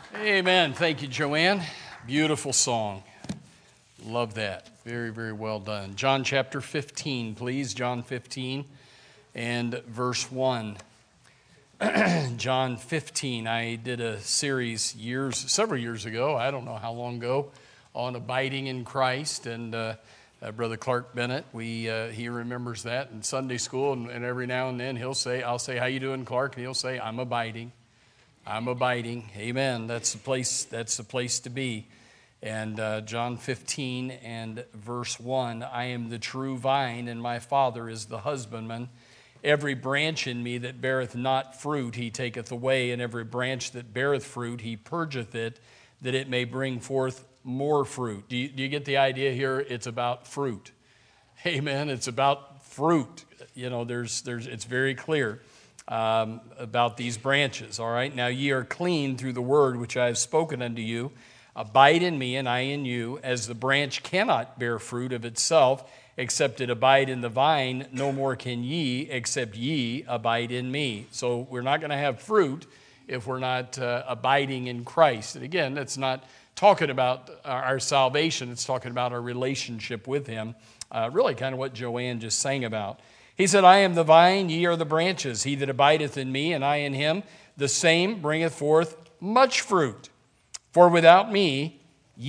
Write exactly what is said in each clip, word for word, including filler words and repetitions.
Amen. Thank you, Joanne. Beautiful song. Love that. Very, very well done. John chapter fifteen, please. John fifteen and verse one. John fifteen. I did a series years, several years ago, I don't know how long ago, on abiding in Christ. And uh, uh, Brother Clark Bennett, we uh, he remembers that in Sunday school. And, and every now and then he'll say, I'll say, how you doing, Clark? And he'll say, I'm abiding. I'm abiding. Amen. That's the place. That's the place to be. And uh, John fifteen and verse one, I am the true vine, and my Father is the husbandman. Every branch in me that beareth not fruit, he taketh away, and every branch that beareth fruit, he purgeth it, that it may bring forth more fruit. Do you, do you get the idea here? It's about fruit. Amen. It's about fruit. You know, there's, there's, it's very clear. Um, about these branches, all right? Now ye are clean through the word which I have spoken unto you. Abide in me, and I in you. As the branch cannot bear fruit of itself, except it abide in the vine, no more can ye, except ye abide in me. So we're not going to have fruit if we're not uh, abiding in Christ. And again, that's not talking about our, our salvation. It's talking about our relationship with him. Uh, really kind of what Joanne just sang about. He said, I am the vine, ye are the branches. He that abideth in me, and I in him, the same bringeth forth much fruit. For without me,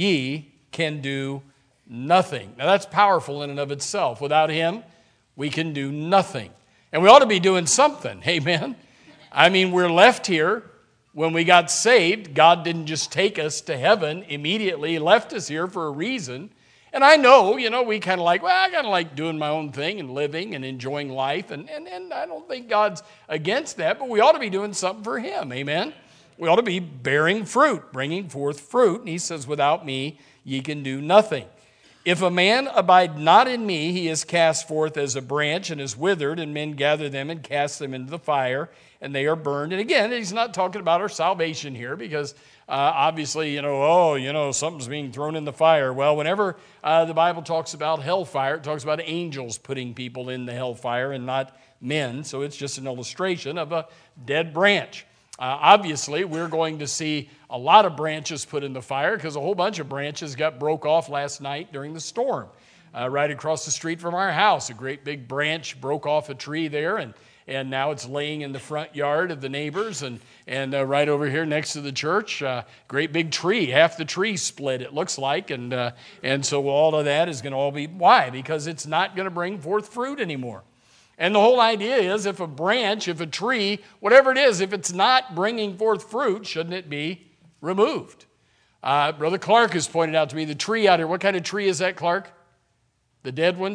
ye can do nothing. Now that's powerful in and of itself. Without him, we can do nothing. And we ought to be doing something, amen? I mean, we're left here. When we got saved, God didn't just take us to heaven immediately. He left us here for a reason. And I know, you know, we kind of like, well, I kind of like doing my own thing and living and enjoying life. And, and, and I don't think God's against that, but we ought to be doing something for him, amen? We ought to be bearing fruit, bringing forth fruit. And he says, without me, ye can do nothing. If a man abide not in me, he is cast forth as a branch and is withered, and men gather them and cast them into the fire, and they are burned. And again, he's not talking about our salvation here because uh, obviously, you know, oh, you know, something's being thrown in the fire. Well, whenever uh, the Bible talks about hellfire, it talks about angels putting people in the hellfire and not men. So it's just an illustration of a dead branch. Uh, obviously, we're going to see a lot of branches put in the fire because a whole bunch of branches got broke off last night during the storm. Uh, right across the street from our house, a great big branch broke off a tree there, and and now it's laying in the front yard of the neighbors, and and uh, right over here next to the church, uh, great big tree, half the tree split, it looks like, and uh, and so all of that is going to all be, why? Because it's not going to bring forth fruit anymore. And the whole idea is if a branch, if a tree, whatever it is, if it's not bringing forth fruit, shouldn't it be removed? Uh, Brother Clark has pointed out to me the tree out here. What kind of tree is that, Clark? The dead one?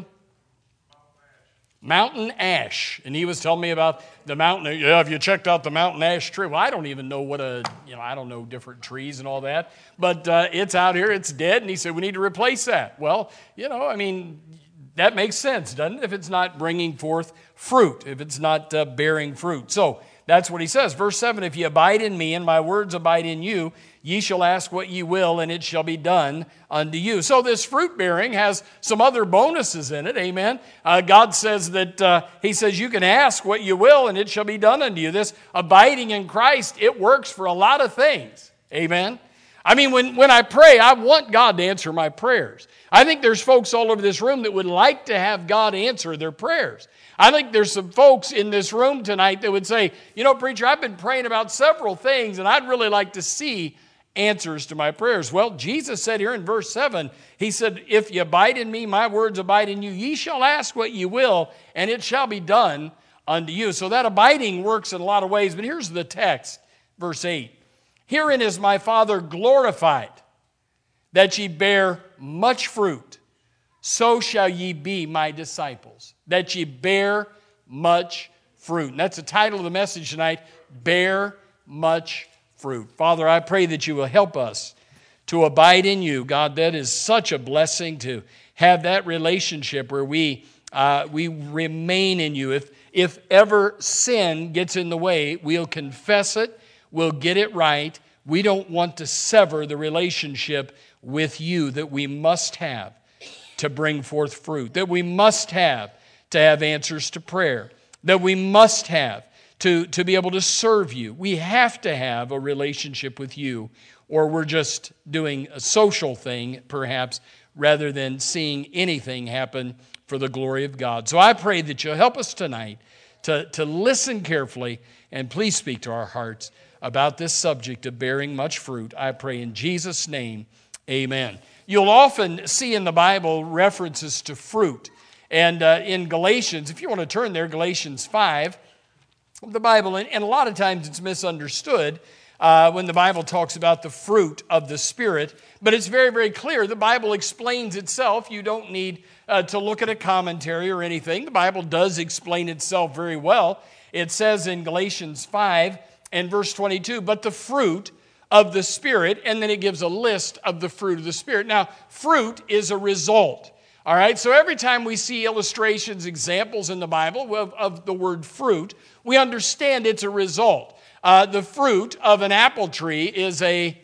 Mountain ash. And he was telling me about the mountain. Yeah, have you checked out the mountain ash tree? Well, I don't even know what a, you know, I don't know different trees and all that. But uh, it's out here, it's dead. And he said, we need to replace that. Well, you know, I mean, that makes sense, doesn't it? If it's not bringing forth fruit, if it's not uh, bearing fruit. So that's what he says. Verse seven, if ye abide in me and my words abide in you, ye shall ask what ye will, and it shall be done unto you. So this fruit bearing has some other bonuses in it, amen? Uh, God says that, uh, he says you can ask what you will, and it shall be done unto you. This abiding in Christ, it works for a lot of things, amen? I mean, when, when I pray, I want God to answer my prayers. I think there's folks all over this room that would like to have God answer their prayers. I think there's some folks in this room tonight that would say, you know, preacher, I've been praying about several things, and I'd really like to see answers to my prayers. Well, Jesus said here in verse seven, he said, if ye abide in me, my words abide in you, ye shall ask what ye will, and it shall be done unto you. So that abiding works in a lot of ways, but here's the text, verse eight. Herein is my Father glorified, that ye bear much fruit, so shall ye be my disciples, that ye bear much fruit. And that's the title of the message tonight, Bear Much Fruit. Father, I pray that you will help us to abide in you. God, that is such a blessing to have that relationship where we uh, we remain in you. If, if ever sin gets in the way, we'll confess it. We'll get it right. We don't want to sever the relationship with you that we must have to bring forth fruit, that we must have to have answers to prayer, that we must have to, to be able to serve you. We have to have a relationship with you, or we're just doing a social thing, perhaps, rather than seeing anything happen for the glory of God. So I pray that you'll help us tonight to, to listen carefully, and please speak to our hearts about this subject of bearing much fruit. I pray in Jesus' name, amen. You'll often see in the Bible references to fruit. And uh, in Galatians, if you want to turn there, Galatians five, the Bible, and, and a lot of times it's misunderstood uh, when the Bible talks about the fruit of the Spirit. But it's very, very clear. The Bible explains itself. You don't need uh, to look at a commentary or anything. The Bible does explain itself very well. It says in Galatians five and verse twenty-two, but the fruit of the Spirit, and then it gives a list of the fruit of the Spirit. Now, fruit is a result. All right, so every time we see illustrations, examples in the Bible of, of the word fruit, we understand it's a result. Uh, the fruit of an apple tree is a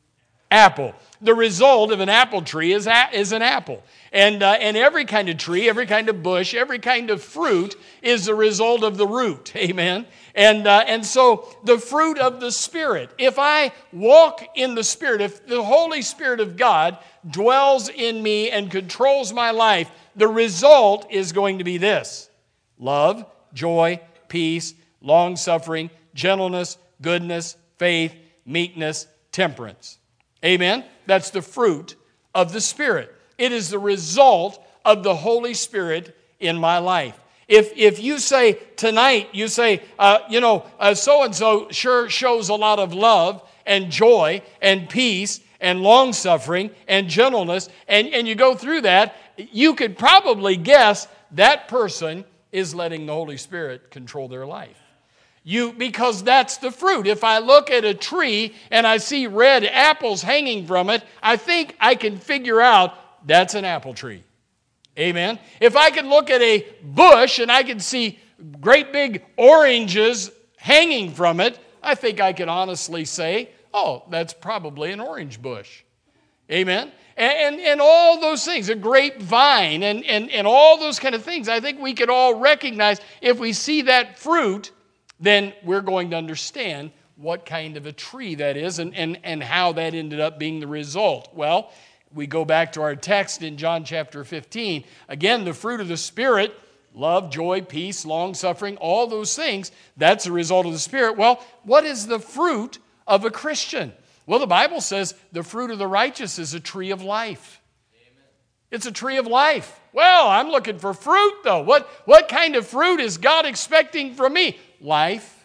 apple. The result of an apple tree is, a, is an apple. And, uh, and every kind of tree, every kind of bush, every kind of fruit is the result of the root. Amen. And, uh, and so the fruit of the Spirit, if I walk in the Spirit, if the Holy Spirit of God dwells in me and controls my life, the result is going to be this: love, joy, peace, long-suffering, gentleness, goodness, faith, meekness, temperance. Amen? That's the fruit of the Spirit. It is the result of the Holy Spirit in my life. If if you say tonight, you say, uh, you know, uh, so-and-so sure shows a lot of love and joy and peace and long-suffering and gentleness, and, and you go through that, you could probably guess that person is letting the Holy Spirit control their life. You, because that's the fruit. If I look at a tree and I see red apples hanging from it, I think I can figure out that's an apple tree. Amen. If I can look at a bush and I can see great big oranges hanging from it, I think I can honestly say, oh, that's probably an orange bush. Amen. And, and, and all those things, a grapevine and, and, and all those kind of things, I think we could all recognize if we see that fruit, then we're going to understand what kind of a tree that is and, and, and how that ended up being the result. Well, we go back to our text in John chapter fifteen. Again, the fruit of the Spirit, love, joy, peace, long-suffering, all those things, that's the result of the Spirit. Well, what is the fruit of a Christian? Well, the Bible says the fruit of the righteous is a tree of life. Amen. It's a tree of life. Well, I'm looking for fruit, though. What, what kind of fruit is God expecting from me? Life.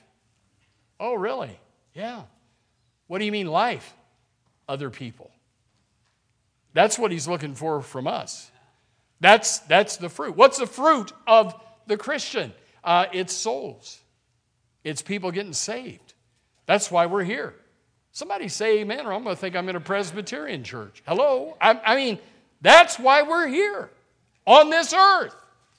Oh, really? Yeah. What do you mean life? Other people. That's what he's looking for from us. That's, that's the fruit. What's the fruit of the Christian? Uh, it's souls. It's people getting saved. That's why we're here. Somebody say amen, or I'm going to think I'm in a Presbyterian church. Hello? I, I mean, that's why we're here on this earth.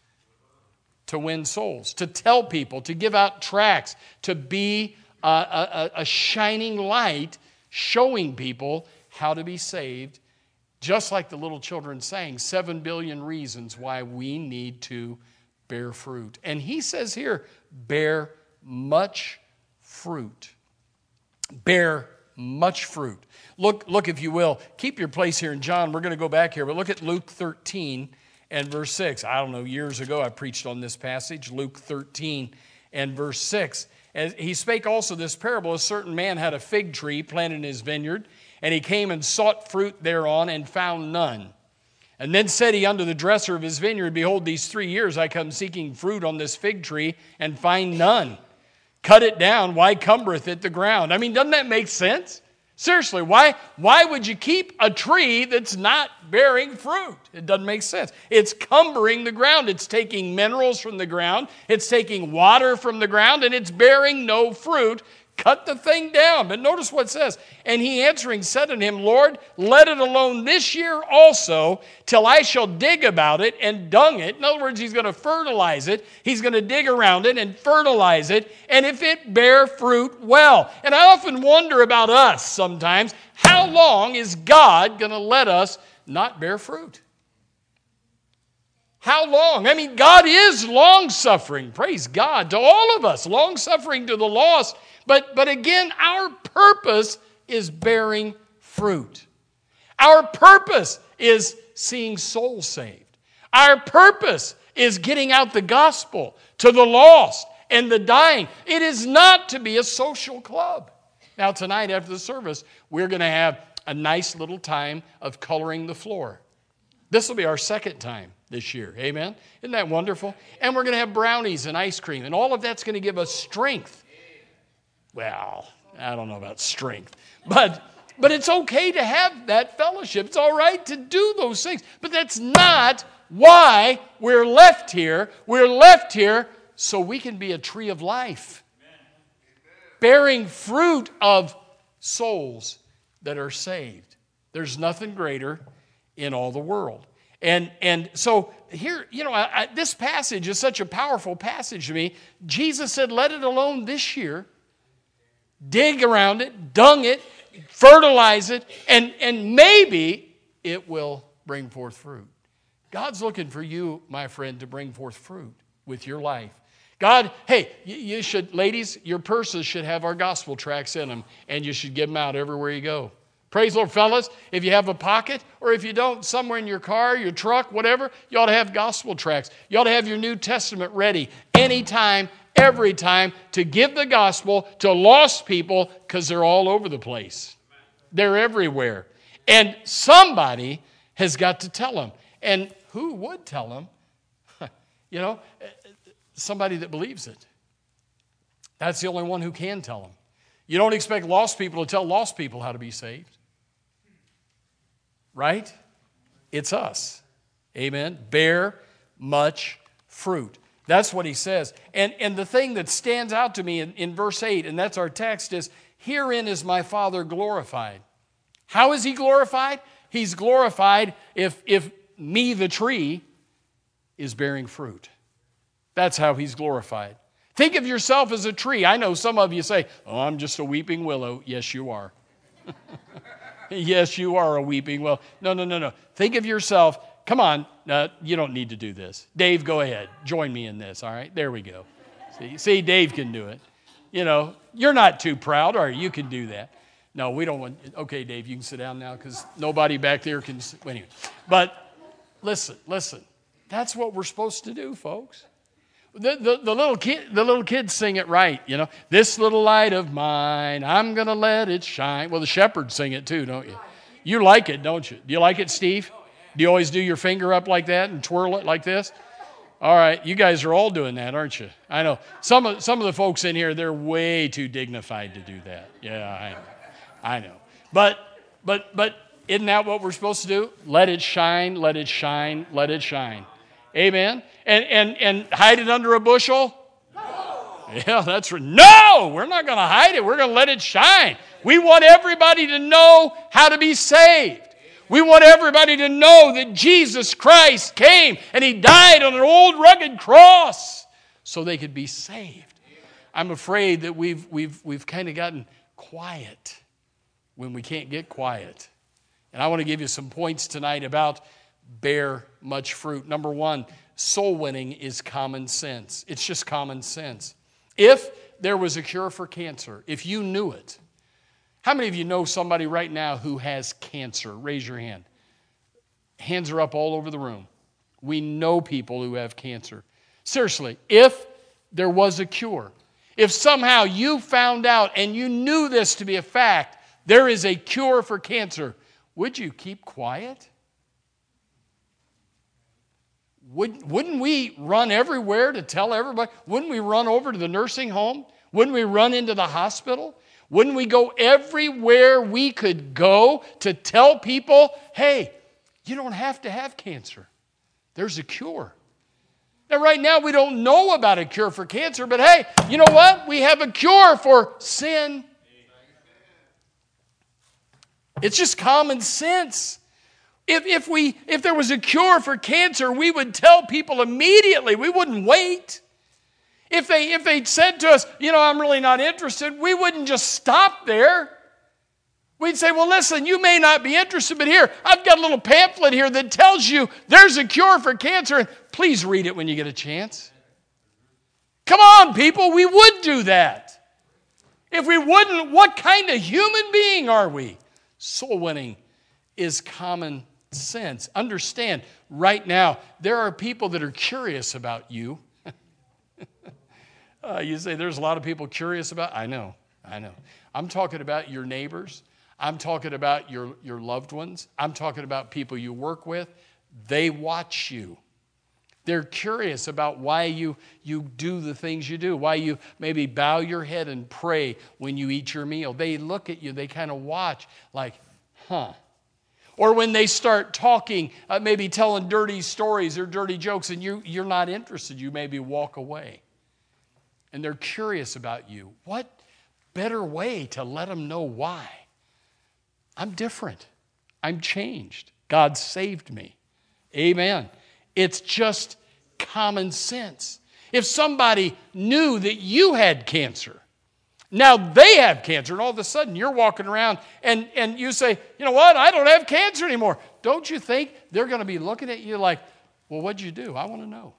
To win souls, to tell people, to give out tracts, to be a, a, a shining light showing people how to be saved. Just like the little children sang, seven billion reasons why we need to bear fruit. And he says here, bear much fruit. Bear much fruit. Look, look, if you will, keep your place here in John. We're going to go back here, but look at Luke thirteen and verse six. I don't know, years ago I preached on this passage, Luke thirteen and verse six. As he spake also this parable, a certain man had a fig tree planted in his vineyard, and he came and sought fruit thereon and found none. And then said he unto the dresser of his vineyard, behold, these three years I come seeking fruit on this fig tree and find none. Cut it down, why cumbereth it the ground? I mean, doesn't that make sense? Seriously, why, why would you keep a tree that's not bearing fruit? It doesn't make sense. It's cumbering the ground. It's taking minerals from the ground. It's taking water from the ground, and it's bearing no fruit. Cut the thing down. But notice what it says. And he answering said unto him, Lord, let it alone this year also, till I shall dig about it and dung it. In other words, he's going to fertilize it. He's going to dig around it and fertilize it. And if it bear fruit, well. And I often wonder about us sometimes. How long is God going to let us not bear fruit? How long? I mean, God is long-suffering. Praise God to all of us. Long-suffering to the lost. But, but again, our purpose is bearing fruit. Our purpose is seeing souls saved. Our purpose is getting out the gospel to the lost and the dying. It is not to be a social club. Now, tonight after the service, we're going to have a nice little time of coloring the floor. This will be our second time this year. Amen? Isn't that wonderful? And we're going to have brownies and ice cream. And all of that's going to give us strength. Well, I don't know about strength. But, but it's okay to have that fellowship. It's all right to do those things. But that's not why we're left here. We're left here so we can be a tree of life. Bearing fruit of souls that are saved. There's nothing greater in all the world. And and so here, you know, I, I, this passage is such a powerful passage to me. Jesus said, let it alone this year. Dig around it, dung it, fertilize it, and, and maybe it will bring forth fruit. God's looking for you, my friend, to bring forth fruit with your life. God, hey, you, you should, ladies, your purses should have our gospel tracts in them, and you should give them out everywhere you go. Praise the Lord, fellas. If you have a pocket, or if you don't, somewhere in your car, your truck, whatever, you ought to have gospel tracts. You ought to have your New Testament ready anytime, every time, to give the gospel to lost people, because they're all over the place. They're everywhere. And somebody has got to tell them. And who would tell them? You know, somebody that believes it. That's the only one who can tell them. You don't expect lost people to tell lost people how to be saved. Right? It's us. Amen. Bear much fruit. That's what he says. And, and the thing that stands out to me in, in verse eight, and that's our text, is, herein is my Father glorified. How is he glorified? He's glorified if, if me, the tree, is bearing fruit. That's how he's glorified. Think of yourself as a tree. I know some of you say, oh, I'm just a weeping willow. Yes, you are. Yes, you are a weeping willow. No, no, no, no. Think of yourself. Come on. Uh, you don't need to do this. Dave, go ahead. Join me in this, all right? There we go. See, see, Dave can do it. You know, you're not too proud, or you can do that. No, we don't want, okay, Dave, you can sit down now because nobody back there can, anyway. But listen, listen. That's what we're supposed to do, folks. The, the, the little kid, the little kids sing it right, you know. This little light of mine, I'm going to let it shine. Well, the shepherds sing it too, don't you? You like it, don't you? Do you like it, Steve? Do you always do your finger up like that and twirl it like this? All right, you guys are all doing that, aren't you? I know. Some of, some of the folks in here, they're way too dignified to do that. Yeah, I know. I know. But, but, but isn't that what we're supposed to do? Let it shine, let it shine, let it shine. Amen? And and and hide it under a bushel? No. Yeah, that's right. No, we're not going to hide it. We're going to let it shine. We want everybody to know how to be saved. We want everybody to know that Jesus Christ came and he died on an old rugged cross so they could be saved. I'm afraid that we've we've we've kind of gotten quiet when we can't get quiet. And I want to give you some points tonight about bear much fruit. Number one, soul winning is common sense. It's just common sense. If there was a cure for cancer, if you knew it, how many of you know somebody right now who has cancer? Raise your hand. Hands are up all over the room. We know people who have cancer. Seriously, if there was a cure, if somehow you found out and you knew this to be a fact, there is a cure for cancer, would you keep quiet? Would, wouldn't we run everywhere to tell everybody? Wouldn't we run over to the nursing home? Wouldn't we run into the hospital? Wouldn't we go everywhere we could go to tell people, hey, you don't have to have cancer. There's a cure. Now, right now, we don't know about a cure for cancer, but hey, you know what? We have a cure for sin. It's just common sense. If, if, we, if there was a cure for cancer, we would tell people immediately. We wouldn't wait. If, they, if they'd said to us, you know, I'm really not interested, we wouldn't just stop there. We'd say, well, listen, you may not be interested, but here, I've got a little pamphlet here that tells you there's a cure for cancer, and Please read it when you get a chance. Come on, people, we would do that. If we wouldn't, what kind of human being are we? Soul winning is common sense. Understand, right now, there are people that are curious about you. uh, you say, there's a lot of people curious about, I know, I know. I'm talking about your neighbors. I'm talking about your, your loved ones. I'm talking about people you work with. They watch you. They're curious about why you, you do the things you do, why you maybe bow your head and pray when you eat your meal. They look at you, they kind of watch like, huh. Or when they start talking, uh, maybe telling dirty stories or dirty jokes, and you, you're not interested, you maybe walk away. And they're curious about you. What better way to let them know why? I'm different. I'm changed. God saved me. Amen. It's just common sense. If somebody knew that you had cancer, now they have cancer, and all of a sudden you're walking around and, and you say, you know what, I don't have cancer anymore. Don't you think they're going to be looking at you like, well, what'd you do? I want to know.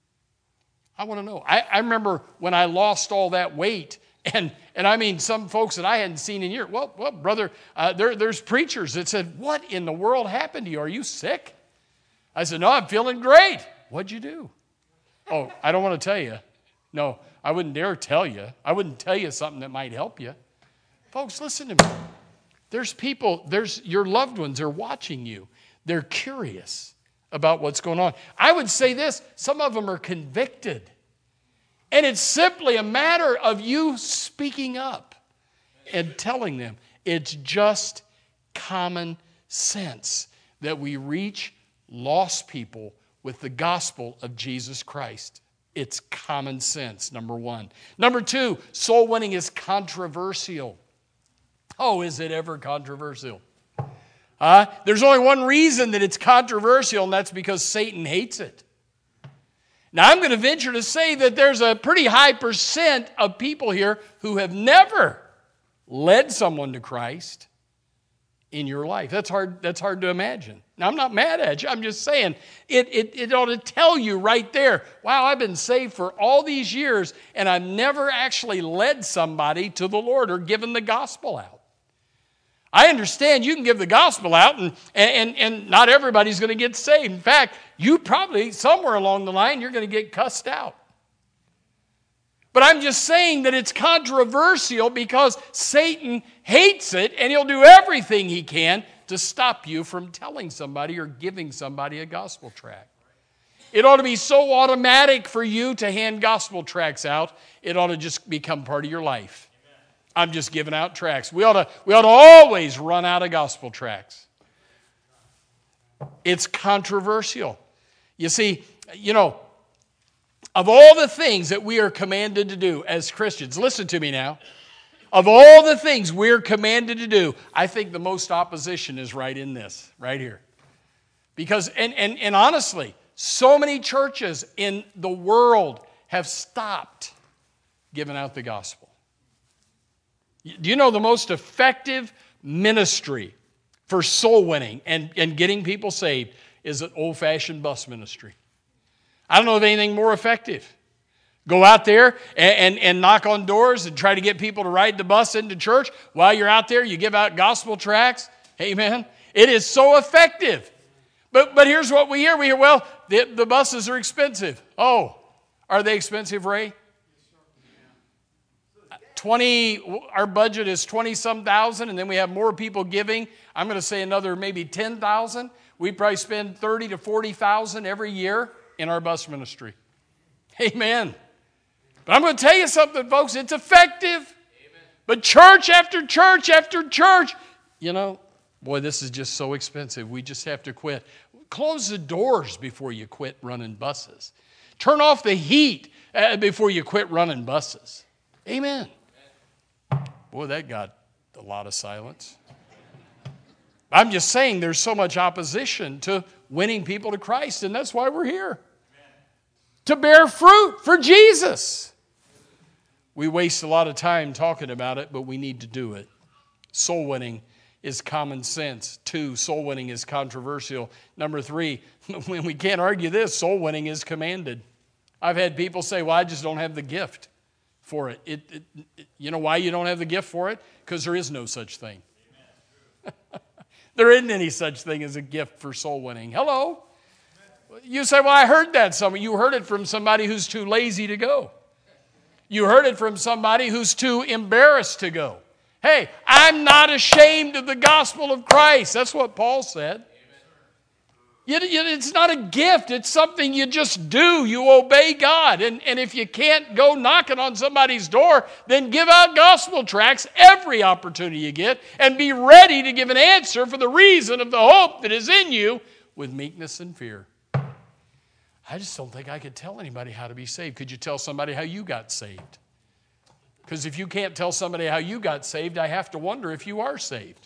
I want to know. I, I remember when I lost all that weight, and, and I mean some folks that I hadn't seen in years. Well, well brother, uh, there, there's preachers that said, what in the world happened to you? Are you sick? I said, no, I'm feeling great. What'd you do? Oh, I don't want to tell you. No, I wouldn't dare tell you. I wouldn't tell you something that might help you. Folks, listen to me. There's people, there's your loved ones are watching you. They're curious about what's going on. I would say this, some of them are convicted. And it's simply a matter of you speaking up and telling them. It's just common sense that we reach lost people with the gospel of Jesus Christ. It's common sense, number one. Number two, soul winning is controversial. Oh, is it ever controversial? Uh, there's only one reason that it's controversial, and that's because Satan hates it. Now, I'm going to venture to say that there's a pretty high percent of people here who have never led someone to Christ in your life. That's hard, that's hard to imagine. Now, I'm not mad at you. I'm just saying it, it, it ought to tell you right there, wow, I've been saved for all these years, and I've never actually led somebody to the Lord or given the gospel out. I understand you can give the gospel out, and, and, and not everybody's going to get saved. In fact, you probably, somewhere along the line, you're going to get cussed out. But I'm just saying that it's controversial because Satan hates it, and he'll do everything he can to stop you from telling somebody or giving somebody a gospel tract. It ought to be so automatic for you to hand gospel tracts out, it ought to just become part of your life. I'm just giving out tracts. We ought to, we ought to always run out of gospel tracts. It's controversial. You see, you know, of all the things that we are commanded to do as Christians, listen to me now. Of all the things we're commanded to do, I think the most opposition is right in this, right here. Because, and, and, and honestly, so many churches in the world have stopped giving out the gospel. Do you know the most effective ministry for soul winning and, and getting people saved is an old-fashioned bus ministry? I don't know of anything more effective. Go out there and, and, and knock on doors and try to get people to ride the bus into church. While you're out there, you give out gospel tracts. Amen. It is so effective. But, but here's what we hear. We hear, well, the, the buses are expensive. Oh, are they expensive, Ray? twenty, our budget is twenty-some thousand, and then we have more people giving. I'm going to say another maybe ten thousand. We probably spend thirty to forty thousand every year in our bus ministry. Amen. But I'm going to tell you something, folks. It's effective. Amen. But church after church after church, you know, boy, this is just so expensive. We just have to quit. Close the doors before you quit running buses. Turn off the heat uh, before you quit running buses. Amen. Boy, that got a lot of silence. I'm just saying there's so much opposition to winning people to Christ, and that's why we're here. Amen. To bear fruit for Jesus. We waste a lot of time talking about it, but we need to do it. Soul winning is common sense. Two, soul winning is controversial. Number three, when we can't argue this, soul winning is commanded. I've had people say, well, I just don't have the gift for it. It, it, it you know why you don't have the gift for it? Because there is no such thing. There isn't any such thing as a gift for soul winning. Hello? You say, well, I heard that somewhere. You heard it from somebody who's too lazy to go. You heard it from somebody who's too embarrassed to go. Hey, I'm not ashamed of the gospel of Christ. That's what Paul said. It's not a gift. It's something you just do. You obey God. And, and if you can't go knocking on somebody's door, then give out gospel tracts every opportunity you get and be ready to give an answer for the reason of the hope that is in you with meekness and fear. I just don't think I could tell anybody how to be saved. Could you tell somebody how you got saved? Because if you can't tell somebody how you got saved, I have to wonder if you are saved.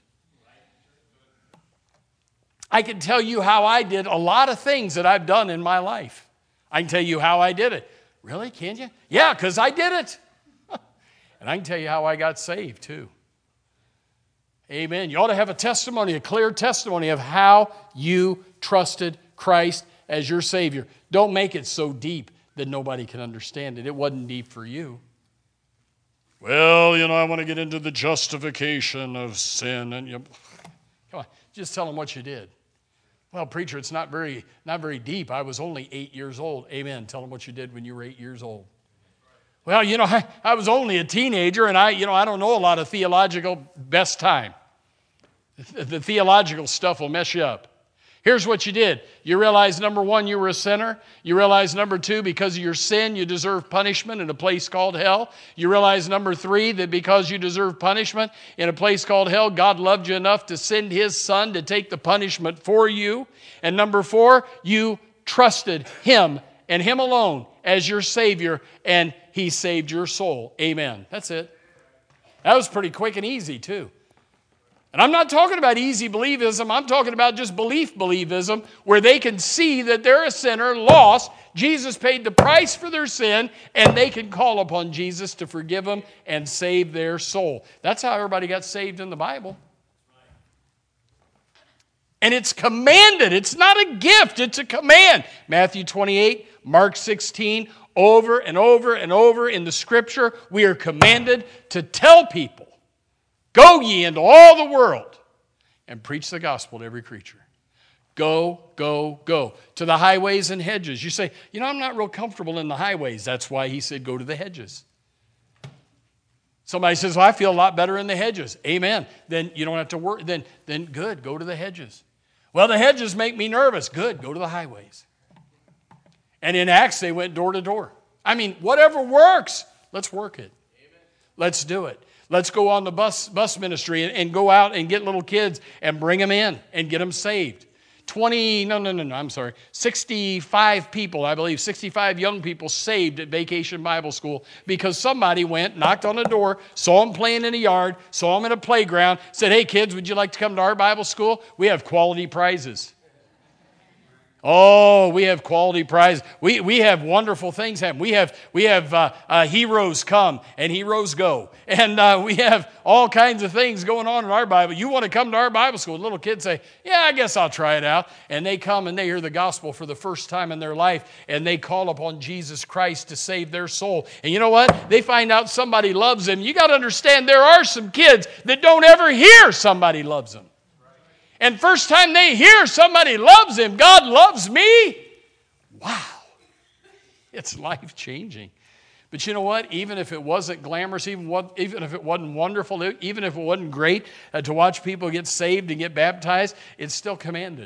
I can tell you how I did a lot of things that I've done in my life. I can tell you how I did it. Really? Can you? Yeah, because I did it. And I can tell you how I got saved too. Amen. You ought to have a testimony, a clear testimony of how you trusted Christ as your Savior. Don't make it so deep that nobody can understand it. It wasn't deep for you. Well, you know, I want to get into the justification of sin. And you, come on, just tell them what you did. Well, preacher, it's not very, not very deep. I was only eight years old. Amen. Tell them what you did when you were eight years old. Well, you know, I, I was only a teenager, and I, you know, I don't know a lot of theological best time. The, the theological stuff will mess you up. Here's what you did. You realize, number one, you were a sinner. You realize, number two, because of your sin, you deserve punishment in a place called hell. You realize, number three, that because you deserve punishment in a place called hell, God loved you enough to send His Son to take the punishment for you. And number four, you trusted Him and Him alone as your Savior, and He saved your soul. Amen. That's it. That was pretty quick and easy, too. And I'm not talking about easy believism. I'm talking about just belief believism, where they can see that they're a sinner, lost. Jesus paid the price for their sin, and they can call upon Jesus to forgive them and save their soul. That's how everybody got saved in the Bible. And it's commanded. It's not a gift. It's a command. Matthew twenty-eight, Mark sixteen, over and over and over in the Scripture, we are commanded to tell people, go ye into all the world and preach the gospel to every creature. Go, go, go. To the highways and hedges. You say, you know, I'm not real comfortable in the highways. That's why He said go to the hedges. Somebody says, well, I feel a lot better in the hedges. Amen. Then you don't have to work. Then, then good, go to the hedges. Well, the hedges make me nervous. Good, go to the highways. And in Acts, they went door to door. I mean, whatever works, let's work it. Amen. Let's do it. Let's go on the bus bus ministry and, and go out and get little kids and bring them in and get them saved. twenty, no, no, no, no, I'm sorry. sixty-five people, I believe, sixty-five young people saved at Vacation Bible School because somebody went, knocked on the door, saw them playing in a yard, saw them in a playground, said, hey, kids, would you like to come to our Bible school? We have quality prizes. Oh, we have quality prizes. We we have wonderful things happen. We have we have uh, uh, heroes come and heroes go, and uh, we have all kinds of things going on in our Bible. You want to come to our Bible school? Little kids say, "Yeah, I guess I'll try it out." And they come and they hear the gospel for the first time in their life, and they call upon Jesus Christ to save their soul. And you know what? They find out somebody loves them. You got to understand, there are some kids that don't ever hear somebody loves them. And first time they hear somebody loves him, God loves me, wow, it's life-changing. But you know what? Even if it wasn't glamorous, even, what, even if it wasn't wonderful, even if it wasn't great uh, to watch people get saved and get baptized, it's still commanded.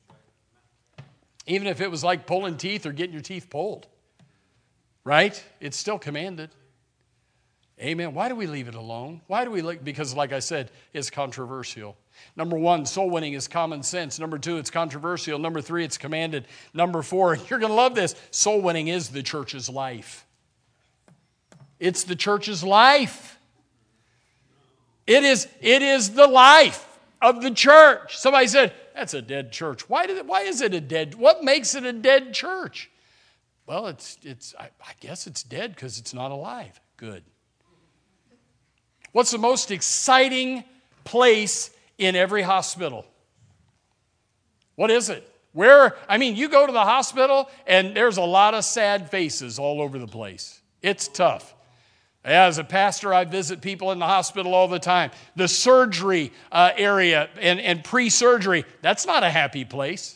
Even if it was like pulling teeth or getting your teeth pulled, right? It's still commanded. Amen. Why do we leave it alone? Why do we look? Because like I said, it's controversial. Number one, soul winning is common sense. Number two, it's controversial. Number three, it's commanded. Number four, you're going to love this, soul winning is the church's life. It's the church's life. It is, it is the life of the church. Somebody said, that's a dead church. Why did it, why is it a dead? What makes it a dead church? Well, it's, it's I, I guess it's dead because it's not alive. Good. What's the most exciting place in every hospital. What is it? Where, I mean, you go to the hospital and there's a lot of sad faces all over the place. It's tough. As a pastor, I visit people in the hospital all the time. The surgery uh, area and, and pre-surgery, that's not a happy place.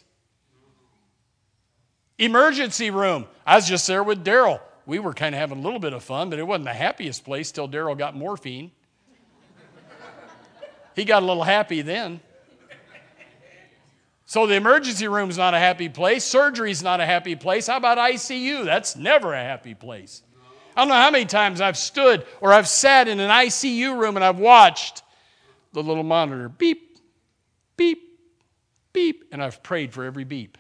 Emergency room. I was just there with Daryl. We were kind of having a little bit of fun, but it wasn't the happiest place till Daryl got morphine. He got a little happy then. So the emergency room is not a happy place. Surgery is not a happy place. How about I C U? That's never a happy place. I don't know how many times I've stood or I've sat in an I C U room and I've watched the little monitor beep, beep, beep, and I've prayed for every beep.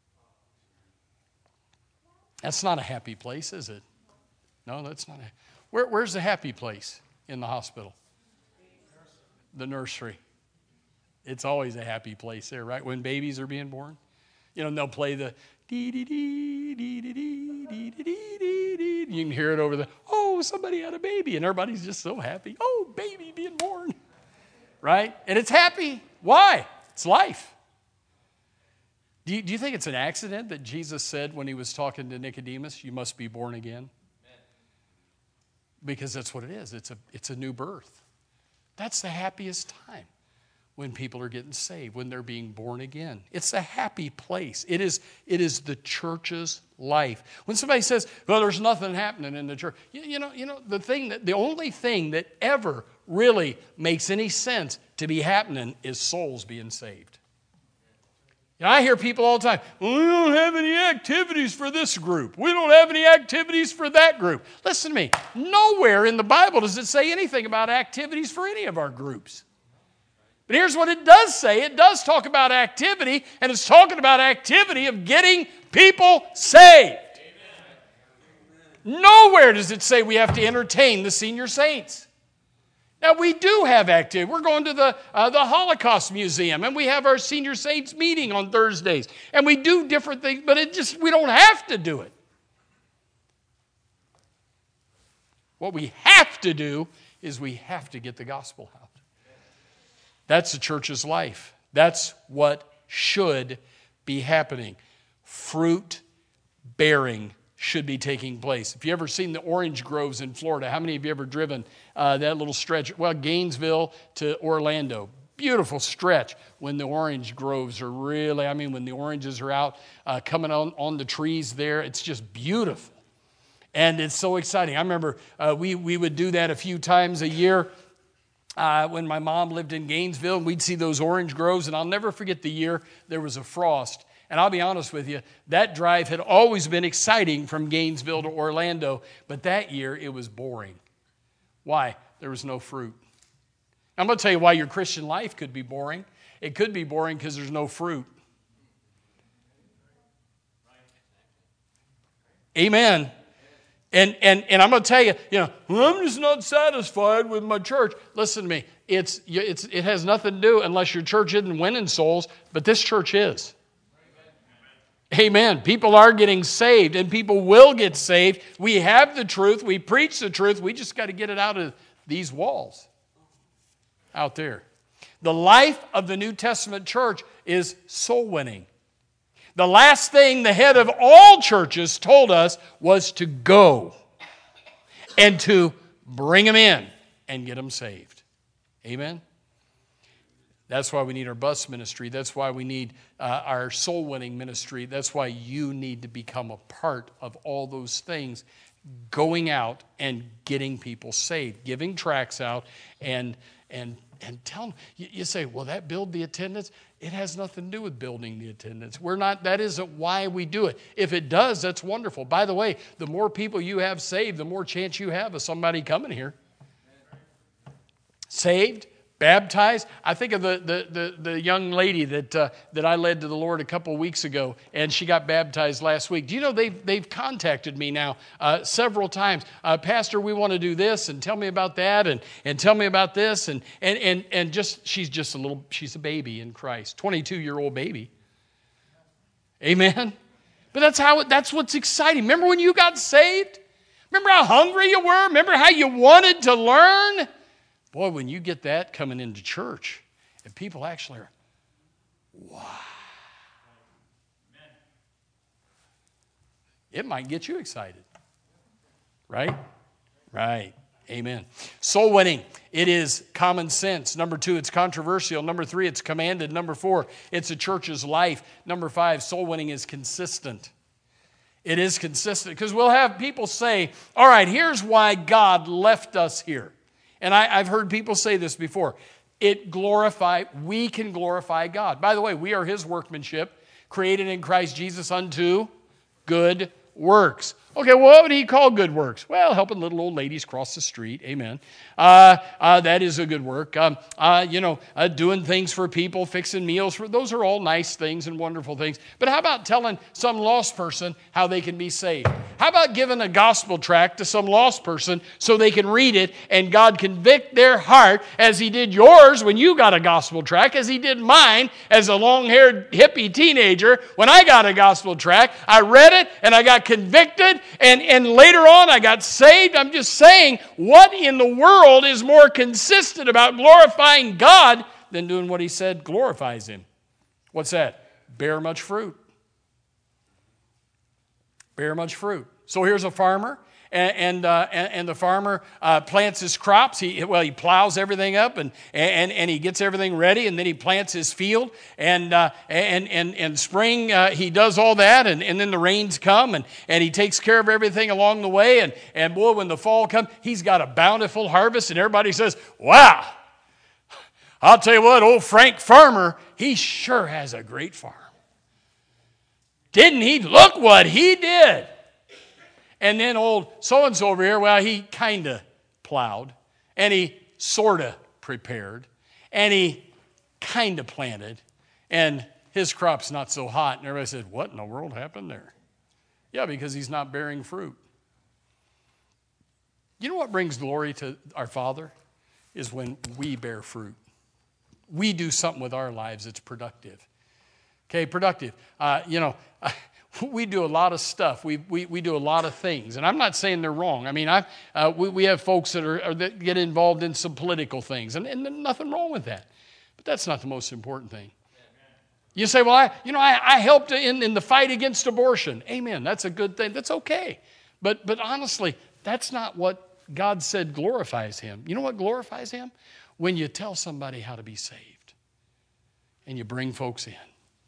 That's not a happy place, is it? No, that's not a... Where, where's the happy place in the hospital? The nursery. It's always a happy place there, right? When babies are being born. You know, and they'll play the dee-dee-dee, dee-dee-dee, dee-dee-dee, dee. You can hear it over the, oh, somebody had a baby, and everybody's just so happy. Oh, baby being born. Right? And it's happy. Why? It's life. Do you, do you think it's an accident that Jesus said when he was talking to Nicodemus, you must be born again? Because that's what it is. It's a, it's a new birth. That's the happiest time. When people are getting saved, when they're being born again. It's a happy place. It is, it is the church's life. When somebody says, well, there's nothing happening in the church. You, you know, you know the thing that the only thing that ever really makes any sense to be happening is souls being saved. You know, I hear people all the time, well, we don't have any activities for this group. We don't have any activities for that group. Listen to me. Nowhere in the Bible does it say anything about activities for any of our groups. But here's what it does say. It does talk about activity, and it's talking about activity of getting people saved. Amen. Nowhere does it say we have to entertain the senior saints. Now, we do have activity. We're going to the, uh, the Holocaust Museum, and we have our senior saints meeting on Thursdays. And we do different things, but it just we don't have to do it. What we have to do is we have to get the gospel out. That's the church's life. That's what should be happening. Fruit bearing should be taking place. If you ever seen the orange groves in Florida, how many of you ever driven uh, that little stretch? Well, Gainesville to Orlando. Beautiful stretch when the orange groves are really, I mean, when the oranges are out uh, coming on, on the trees there, it's just beautiful. And it's so exciting. I remember uh, we, we would do that a few times a year. Uh, when my mom lived in Gainesville, and we'd see those orange groves, and I'll never forget the year there was a frost. And I'll be honest with you, that drive had always been exciting from Gainesville to Orlando, but that year it was boring. Why? There was no fruit. I'm going to tell you why your Christian life could be boring. It could be boring because there's no fruit. Amen. And, and, and I'm going to tell you, you know, well, I'm just not satisfied with my church. Listen to me. It's, it's, it has nothing to do unless your church isn't winning souls, but this church is. Amen. People are getting saved, and people will get saved. We have the truth. We preach the truth. We just got to get it out of these walls out there. The life of the New Testament church is soul winning. The last thing the head of all churches told us was to go and to bring them in and get them saved. Amen? That's why we need our bus ministry. That's why we need uh, our soul winning ministry. That's why you need to become a part of all those things, going out and getting people saved, giving tracts out and and and tell them. You, you say, well, that build the attendance? It has nothing to do with building the attendance. We're not, that isn't why we do it. If it does, that's wonderful. By the way, the more people you have saved, the more chance you have of somebody coming here. Saved, baptized. I think of the the the, the young lady that uh, that I led to the Lord a couple of weeks ago, and she got baptized last week. Do you know they've they've contacted me now uh, several times? Uh, Pastor, we want to do this, and tell me about that, and and tell me about this, and and and and just she's just a little she's a baby in Christ, twenty-two year old baby. Amen. But that's how it, that's what's exciting. Remember when you got saved? Remember how hungry you were? Remember how you wanted to learn? Boy, when you get that coming into church, And people actually are, wow. It might get you excited. Right? Right. Amen. Soul winning. It is common sense. Number two, it's controversial. Number three, it's commanded. Number four, it's a church's life. Number five, soul winning is consistent. It is consistent because we'll have people say, all right, here's why God left us here. And I, I've heard people say this before. It glorify, we can glorify God. By the way, we are His workmanship, created in Christ Jesus unto good works. Okay, well, what would He call good works? Well, helping little old ladies cross the street. Amen. Uh, uh, that is a good work. Um, uh, you know, uh, doing things for people, fixing meals. For, those are all nice things and wonderful things. But how about telling some lost person how they can be saved? How about giving a gospel tract to some lost person so they can read it and God convict their heart as He did yours when you got a gospel tract, as He did mine as a long-haired hippie teenager when I got a gospel tract. I read it and I got convicted. And, and later on, I got saved. I'm just saying, what in the world is more consistent about glorifying God than doing what He said glorifies Him? What's that? Bear much fruit. Bear much fruit. So here's a farmer, and and, uh, and, and the farmer uh, plants his crops. He well, he plows everything up, and and and he gets everything ready, and then he plants his field. And uh, and and and spring uh, he does all that, and, and then the rains come, and, and he takes care of everything along the way. And and boy, when the fall comes, he's got a bountiful harvest, and everybody says, "Wow! I'll tell you what, old Frank Farmer, he sure has a great farm. Didn't he? Look what he did." And then old so-and-so over here, well, he kind of plowed, and he sort of prepared, and he kind of planted, and his crop's not so hot. And everybody said, what in the world happened there? Yeah, because he's not bearing fruit. You know what brings glory to our Father? Is when we bear fruit. We do something with our lives that's productive. Okay, productive. Uh, you know, we do a lot of stuff. We, we we do a lot of things. And I'm not saying they're wrong. I mean, I uh, we, we have folks that, are, that get involved in some political things. And, and there's nothing wrong with that. But that's not the most important thing. You say, well, I you know, I, I helped in, in the fight against abortion. Amen. That's a good thing. That's okay. But But honestly, that's not what God said glorifies Him. You know what glorifies Him? When you tell somebody how to be saved. And you bring folks in.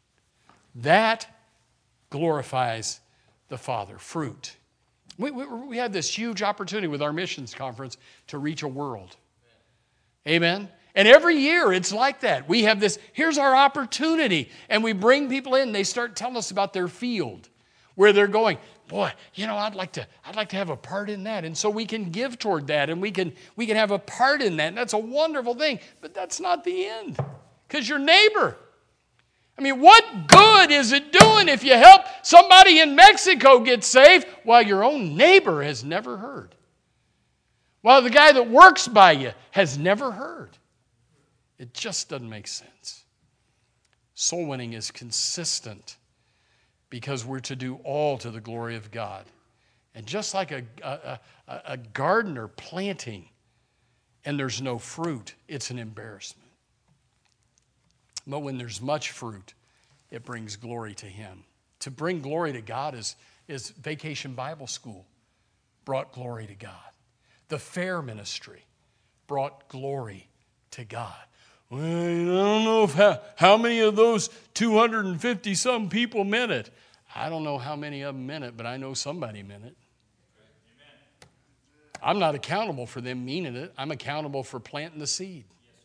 That glorifies the Father. Fruit. We, we, we had this huge opportunity with our missions conference to reach a world. Amen? And every year it's like that. We have this, here's our opportunity. And we bring people in, they start telling us about their field, where they're going. Boy, you know, I'd like to I'd like to have a part in that. And so we can give toward that, and we can we can have a part in that. And that's a wonderful thing. But that's not the end. Because your neighbor. I mean, what good is it doing if you help somebody in Mexico get saved while your own neighbor has never heard? While the guy that works by you has never heard. It just doesn't make sense. Soul winning is consistent because we're to do all to the glory of God. And just like a, a, a, a gardener planting and there's no fruit, it's an embarrassment. But when there's much fruit, it brings glory to Him. To bring glory to God is, is Vacation Bible School brought glory to God. The fair ministry brought glory to God. Well, I don't know if how, how many of those two hundred fifty some people meant it. I don't know how many of them meant it, but I know somebody meant it. I'm not accountable for them meaning it. I'm accountable for planting the seed.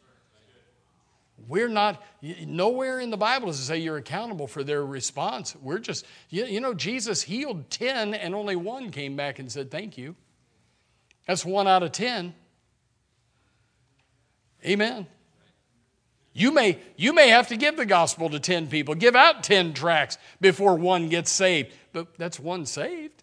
We're not, nowhere in the Bible does it say you're accountable for their response. We're just, you, you know, Jesus healed ten and only one came back and said thank you. That's one out of ten. Amen. You may, you may have to give the gospel to ten people, give out ten tracts before one gets saved, but that's one saved.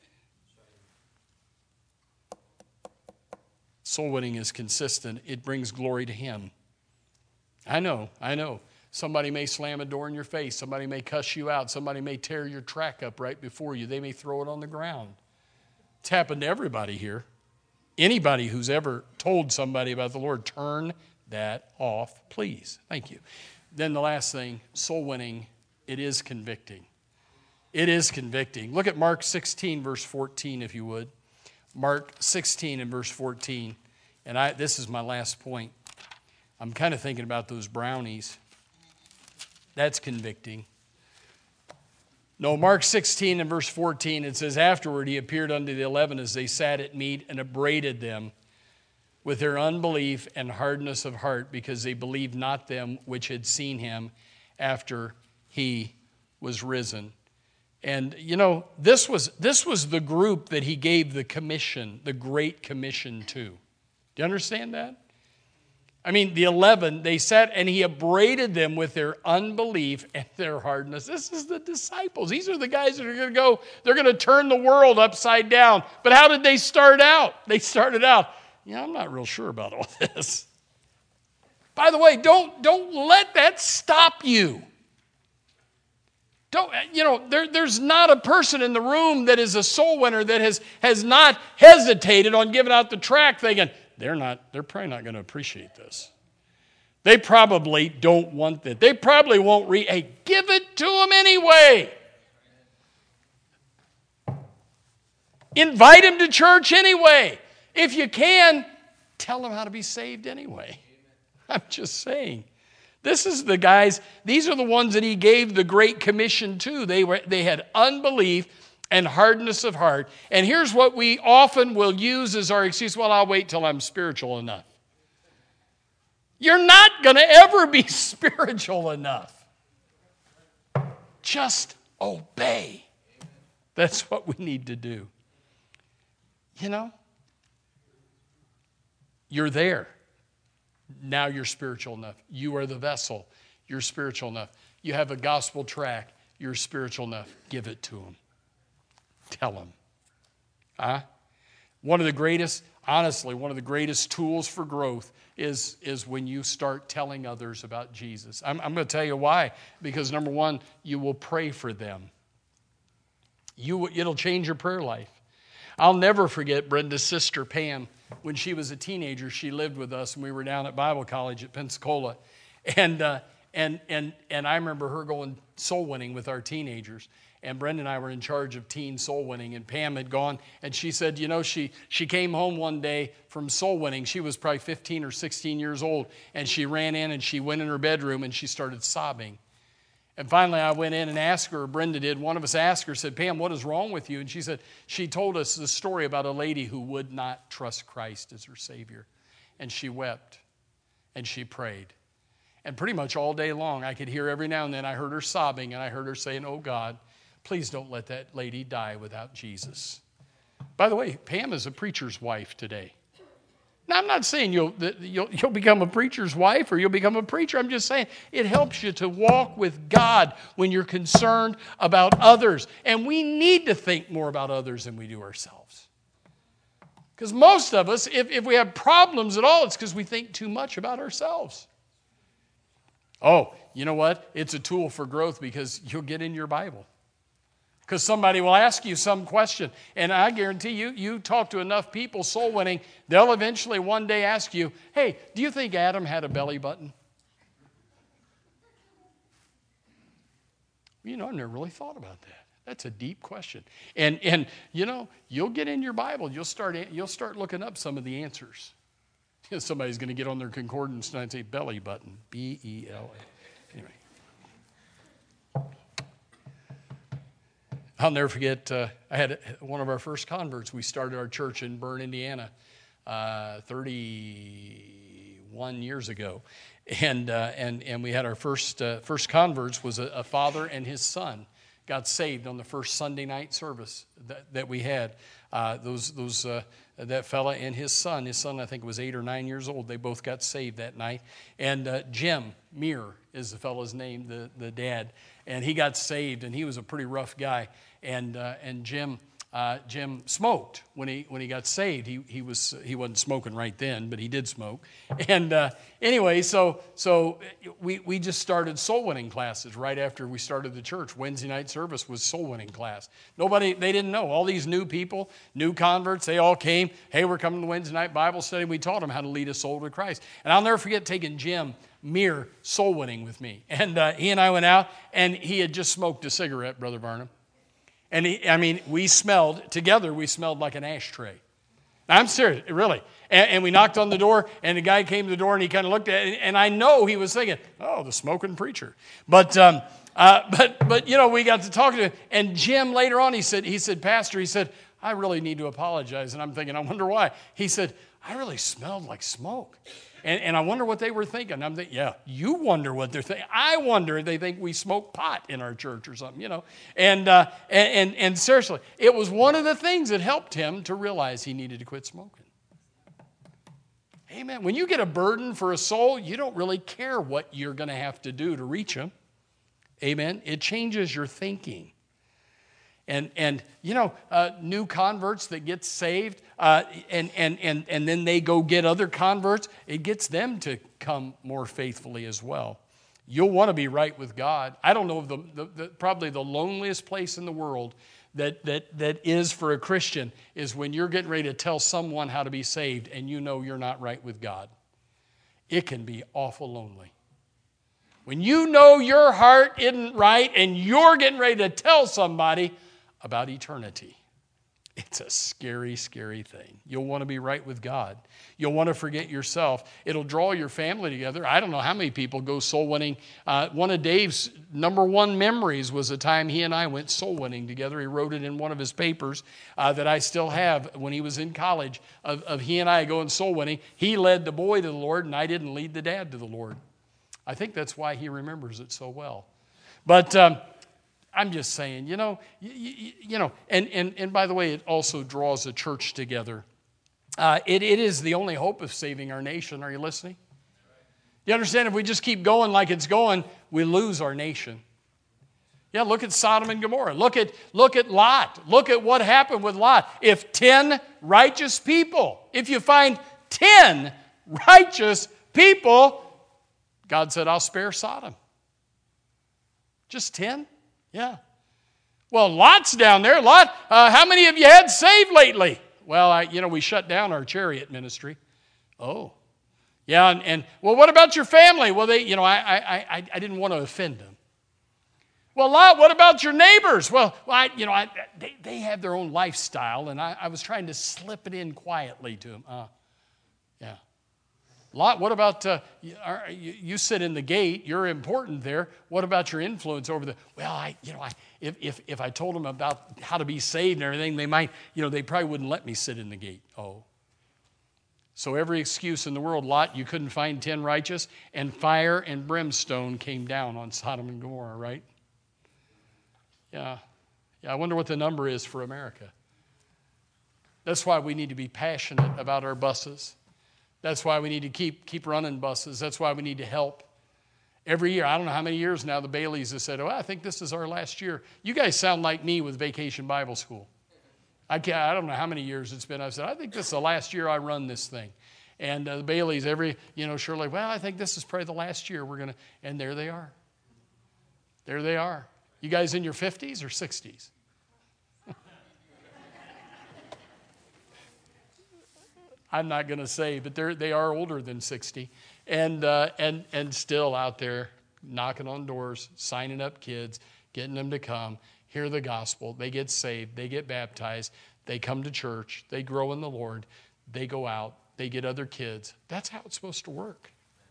Soul winning is consistent. It brings glory to Him. I know, I know. Somebody may slam a door in your face. Somebody may cuss you out. Somebody may tear your track up right before you. They may throw it on the ground. It's happened to everybody here. Anybody who's ever told somebody about the Lord, turn that off, please. Thank you. Then the last thing, soul winning, it is convicting. It is convicting. Look at Mark sixteen, verse fourteen, if you would. Mark sixteen and verse fourteen. And I, this is my last point. I'm kind of thinking about those brownies. That's convicting. No, Mark sixteen and verse fourteen, it says, afterward he appeared unto the eleven as they sat at meat and upbraided them with their unbelief and hardness of heart, because they believed not them which had seen him after he was risen. And, you know, this was, this was the group that he gave the commission, the Great Commission to. Do you understand that? I mean, the eleven, they sat and he upbraided them with their unbelief and their hardness. This is the disciples. These are the guys that are going to go, they're going to turn the world upside down. But how did they start out? They started out, yeah, I'm not real sure about all this. By the way, don't, don't let that stop you. Don't, you know, there, there's not a person in the room that is a soul winner that has, has not hesitated on giving out the tract thinking, they're not, they're probably not going to appreciate this. They probably don't want that. They probably won't read. Hey, give it to them anyway. Invite them to church anyway. If you can, tell them how to be saved anyway. I'm just saying. This is the guys, these are the ones that he gave the Great Commission to. They were, they had unbelief and hardness of heart. And here's what we often will use as our excuse, well, I'll wait till I'm spiritual enough. You're not going to ever be spiritual enough. Just obey. That's what we need to do. You know, you're there. Now you're spiritual enough. You are the vessel. You're spiritual enough. You have a gospel tract. You're spiritual enough. Give it to them. Tell them. Huh? One of the greatest, honestly, one of the greatest tools for growth is, is when you start telling others about Jesus. I'm, I'm going to tell you why. Because number one, you will pray for them. You, it'll change your prayer life. I'll never forget Brenda's sister, Pam. When she was a teenager, she lived with us, and we were down at Bible College at Pensacola. And uh, and and and I remember her going soul winning with our teenagers. And Brenda and I were in charge of teen soul winning, and Pam had gone, and she said, you know, she she came home one day from soul winning. She was probably fifteen or sixteen years old, and she ran in and she went in her bedroom and she started sobbing. And finally, I went in and asked her, or Brenda did, one of us asked her, said, Pam, what is wrong with you? And she said, she told us the story about a lady who would not trust Christ as her Savior. And she wept, and she prayed. And pretty much all day long, I could hear every now and then, I heard her sobbing, and I heard her saying, oh God, please don't let that lady die without Jesus. By the way, Pam is a preacher's wife today. Now, I'm not saying you'll, you'll, you'll become a preacher's wife or you'll become a preacher. I'm just saying it helps you to walk with God when you're concerned about others. And we need to think more about others than we do ourselves. Because most of us, if, if we have problems at all, it's because we think too much about ourselves. Oh, you know what? It's a tool for growth because you'll get in your Bible. Because somebody will ask you some question. And I guarantee you, you talk to enough people soul winning, they'll eventually one day ask you, hey, do you think Adam had a belly button? You know, I never really thought about that. That's a deep question. And, and you know, you'll get in your Bible, you'll start, you'll start looking up some of the answers. Somebody's going to get on their concordance tonight and say belly button, B E L A. Anyway. I'll never forget, uh, I had one of our first converts. We started our church in Bern, Indiana, uh, thirty-one years ago. And uh, and and we had our first uh, first converts was a, a father and his son got saved on the first Sunday night service that, that we had. Uh, those those uh, that fella and his son, his son I think was eight or nine years old. They both got saved that night. And uh, Jim Muir is the fella's name, the the dad, and he got saved. And he was a pretty rough guy. And uh, and Jim Uh, Jim smoked when he when he got saved. He he was he wasn't smoking right then, but he did smoke. And uh, anyway, so so we we just started soul winning classes right after we started the church. Wednesday night service was soul winning class. Nobody they didn't know. All these new people, new converts, they all came. Hey, we're coming to Wednesday night Bible study. We taught them how to lead a soul to Christ. And I'll never forget taking Jim Muir soul winning with me. And uh, he and I went out, and he had just smoked a cigarette, Brother Barnum. And he, I mean, we smelled, together we smelled like an ashtray. I'm serious, really. And, and we knocked on the door, and the guy came to the door, and he kind of looked at it, and I know he was thinking, oh, the smoking preacher. But, um, uh, but, but you know, we got to talk to him, and Jim later on, he said, he said, Pastor, he said, I really need to apologize. And I'm thinking, I wonder why. He said, I really smelled like smoke. And, and I wonder what they were thinking. I'm thinking, yeah, you wonder what they're thinking. I wonder if they think we smoke pot in our church or something, you know. And, uh, and, and, and seriously, it was one of the things that helped him to realize he needed to quit smoking. Amen. When you get a burden for a soul, you don't really care what you're going to have to do to reach them. Amen. It changes your thinking. And, and you know, uh, new converts that get saved, uh, and, and, and, and then they go get other converts, it gets them to come more faithfully as well. You'll want to be right with God. I don't know if the, the, the probably the loneliest place in the world that, that, that is for a Christian is when you're getting ready to tell someone how to be saved and you know you're not right with God. It can be awful lonely. When you know your heart isn't right and you're getting ready to tell somebody about eternity, it's a scary, scary thing. You'll want to be right with God. You'll want to forget yourself. It'll draw your family together. I don't know how many people go soul winning. Uh, one of Dave's number one memories was the time he and I went soul winning together. He wrote it in one of his papers uh, that I still have when he was in college, of, of he and I going soul winning. He led the boy to the Lord, and I didn't lead the dad to the Lord. I think that's why he remembers it so well. But um, I'm just saying, you know, you, you, you know, and, and, and by the way, it also draws a church together. Uh, it, it is the only hope of saving our nation. Are you listening? You understand? If we just keep going like it's going, we lose our nation. Yeah, look at Sodom and Gomorrah. Look at, look at Lot. Look at what happened with Lot. If ten righteous people, if you find ten righteous people, God said, I'll spare Sodom. Just ten? Yeah. Well, Lot's down there. Lot, uh, how many of you had saved lately? Well, I, you know, we shut down our chariot ministry. Oh. Yeah, and, and well, what about your family? Well, they, you know, I, I, I, I didn't want to offend them. Well, Lot, what about your neighbors? Well, well I, you know, I, they, they have their own lifestyle, and I, I was trying to slip it in quietly to them. Uh, yeah. Lot, what about, uh, you, you sit in the gate, you're important there. What about your influence over the, well, I, you know, I, if, if, if I told them about how to be saved and everything, they might, you know, they probably wouldn't let me sit in the gate. Oh. So every excuse in the world, Lot, you couldn't find ten righteous, and fire and brimstone came down on Sodom and Gomorrah, right? Yeah. Yeah, I wonder what the number is for America. That's why we need to be passionate about our buses. That's why we need to keep keep running buses. That's why we need to help. Every year, I don't know how many years now, the Baileys have said, oh, I think this is our last year. You guys sound like me with Vacation Bible School. I can't, I don't know how many years it's been. I said, I think this is the last year I run this thing. And uh, the Baileys, every, you know, surely, well, I think this is probably the last year we're going to, and there they are. There they are. You guys in your fifties or sixties? I'm not going to say, but they they are older than sixty, and uh, and and still out there knocking on doors, signing up kids, getting them to come, hear the gospel. They get saved, they get baptized, they come to church, they grow in the Lord, they go out, they get other kids. That's how it's supposed to work.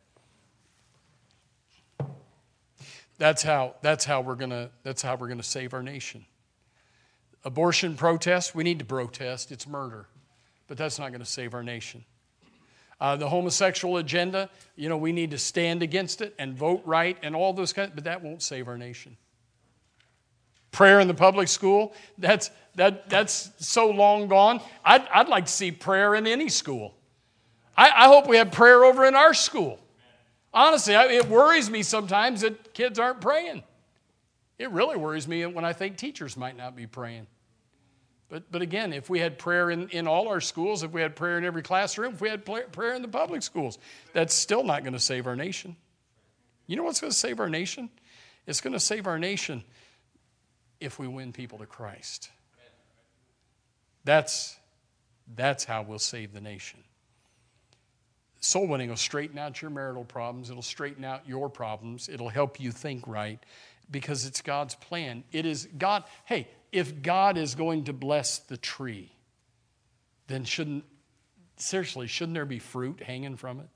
That's how that's how we're gonna that's how we're gonna save our nation. Abortion protest, we need to protest. It's murder. But that's not going to save our nation. Uh, the homosexual agenda, you know, we need to stand against it and vote right and all those kinds, but that won't save our nation. Prayer in the public school, that's that that's so long gone. I'd, I'd like to see prayer in any school. I, I hope we have prayer over in our school. Honestly, I, it worries me sometimes that kids aren't praying. It really worries me when I think teachers might not be praying. But, but again, if we had prayer in, in all our schools, if we had prayer in every classroom, if we had prayer in the public schools, that's still not going to save our nation. You know what's going to save our nation? It's going to save our nation if we win people to Christ. That's, that's how we'll save the nation. Soul winning will straighten out your marital problems. It'll straighten out your problems. It'll help you think right because it's God's plan. It is God. Hey, if God is going to bless the tree, then shouldn't, seriously, shouldn't there be fruit hanging from it?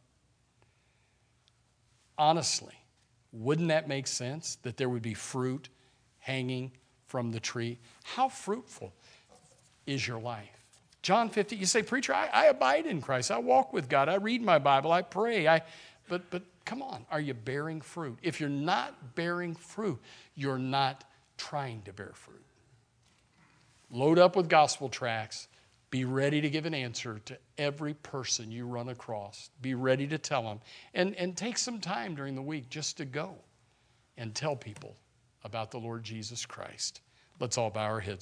Honestly, wouldn't that make sense that there would be fruit hanging from the tree? How fruitful is your life? John fifteen, you say, preacher, I, I abide in Christ. I walk with God. I read my Bible. I pray. I, but, but come on, are you bearing fruit? If you're not bearing fruit, you're not trying to bear fruit. Load up with gospel tracts. Be ready to give an answer to every person you run across. Be ready to tell them. And, and take some time during the week just to go and tell people about the Lord Jesus Christ. Let's all bow our heads.